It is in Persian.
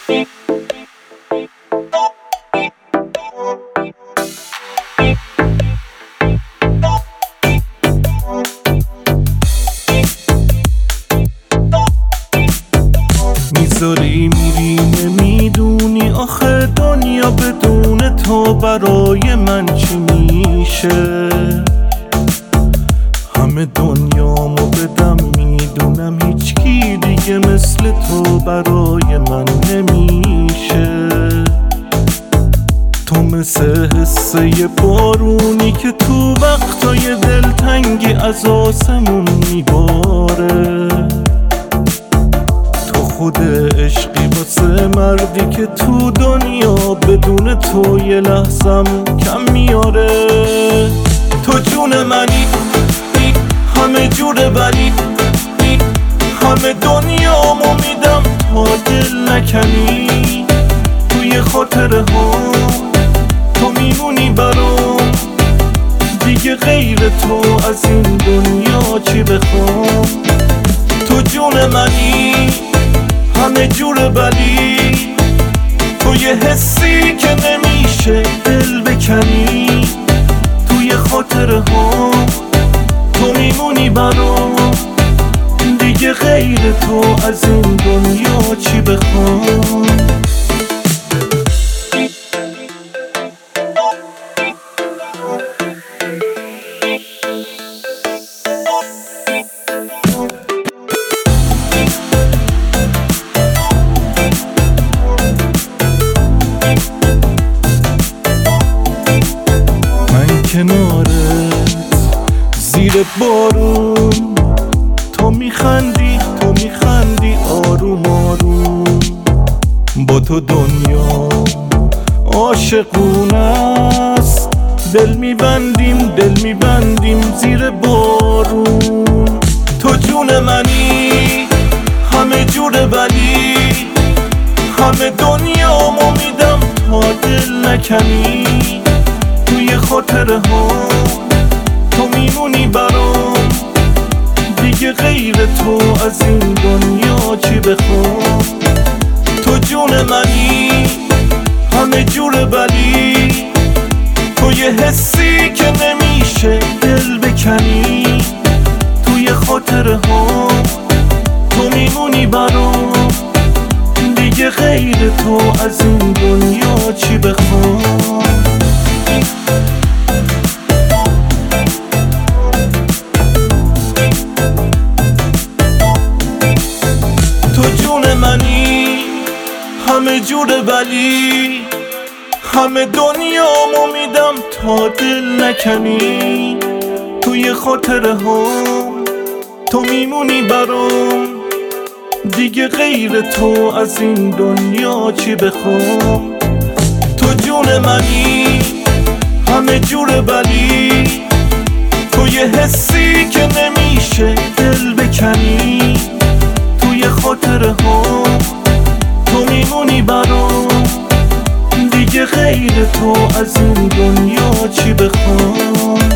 میذاری میری نمیدونی آخه دنیا بدون تو برای من چی میشه. همه دنیامو بدم میدونم هیچکی دیگه مثل تو برای من نمیشه. تو مثل حسه بارونی که تو وقتای دلتنگی از آسمون میباره. تو خود عشقی واسه مردی که تو دنیا بدون تو یه لحظم کم میاره. تو جون منی همه جور بری، همه دنیامو میدم تا دل نکنی. توی خاطره ها تو میمونی برام، دیگه غیر تو از این دنیا چی بخوام. تو جون منی همه جور بری، تو یه حسی که نمیشه دل بکنی. توی خاطره ها تو میمونی برام، دیگه غیر تو از این دنیا چی بخوام. من کنارت زیر بارون، تو میخندی آروم آروم. با تو دنیا عاشقونه است، دل میبندیم زیر بارون. تو جون منی همه جور بلی، همه دنیامو میدم تا دل نکنی. توی خاطره ها تو میمونی برام، دیگه غیر تو از این دنیا چی بخوام. تو جون منی همه جور بلی، تو یه حسی که نمیشه دل بکنی. توی خاطره ها تو میمونی برام، دیگه غیر تو از این دنیا چی بخوام. تو جون منی همه جور بلی، همه دنیامو میدم تا دل نکنی. توی خاطره ها تو میمونی برام، دیگه غیر تو از این دنیا چی بخوام. تو جون منی همه جور بلی، تو یه حسی که نمیشه دل بکنی. توی خاطره ها تو میمونی برام، دیگه غیر تو از این دنیا چی بخوام.